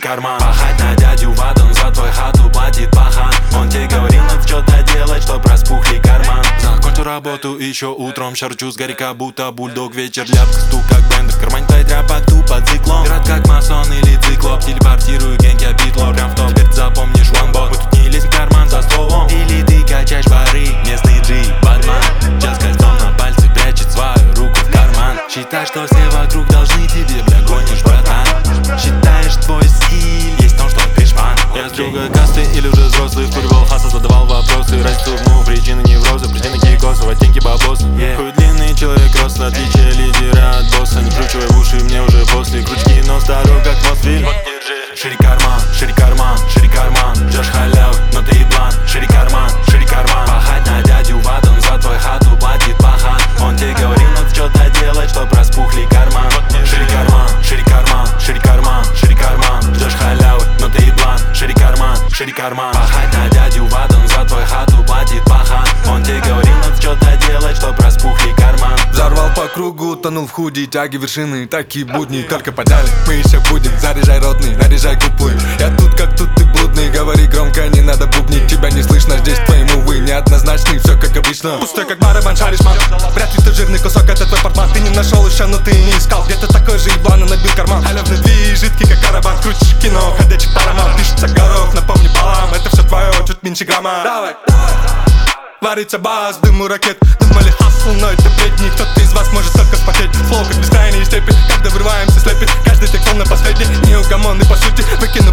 карман. Пахать на дядю в ад, он за твой хату платит пахан. Он тебе говорил, надо что-то делать, чтоб распухли карман. Закончу работу еще утром, шарчу с горы, как будто бульдог. Вечер ляпка, стук как бендер, в кармане твой тряпок тупо циклон. Град как масон или циклоп, телепортирую гэнг, я битло. Прям в топ, теперь запомнишь ванбот. Мы тут не лезем в карман за словом. Или ты качаешь бары, местный джи, бадман. Час кольцом на пальце прячет свою руку в карман. Считай, что все вокруг должны тебе, бля, гонишь, братан. Считаешь, твой стиль есть в том, что ты шпан. Я с другой касты или уже взрослый, вкуривал хаса, задавал вопросы. Расступну, причины невроза, причины кикоса, в оттенке бабоса. Хуй длинный человек, рост, отличие лидера от босса. Не вкручивай в уши, мне уже после крючки, но здоров как Мосфильм. Шире карман, шире карман, шире карман. Ждешь халявы, но ты еблан. Шире карман, шире карман. Пахать на дядю в ад, он за твой хату платит пахан. Он тебе говорил, надо что-то делать, чтоб распухли карман. Шире карман, шире карман, шире карман, шире карман. Ждешь халявы, но ты еблан. Шире карман, шире карман. Пахать на дядю в ад, он за твой хату платит пахан. Он тебе говорил, надо что-то делать, чтоб распухли карман. Взорвал по кругу, тонул в худи, тяги вершины, такие будни, только подали. Мы еще будем, заряжай родный, наряжай куплы. Я тут как тут, ты блудный, говори громко, не надо бубнить. Тебя не слышно, здесь твои мувы неоднозначны, все как обычно. Пустой как барабан, шаришь, мам. Вряд ли ты жирный кусок, это твой портман. Ты не нашел еще, но ты не искал. Где-то такой же еблан, набил карман. Халявный движ, жидкий как карабан. Крутишь кино, ходячий параман. Пишется горох, напомни балам. Это все твое, чуть меньше грамма. Давай. Варится бас, дыму ракет. Думали хасл, но это бредни. Кто-то из вас может только спотеть. Флоу как бескрайние степи, когда врываемся слепит. Каждый текст на последний, неугомонный по сути. Выкину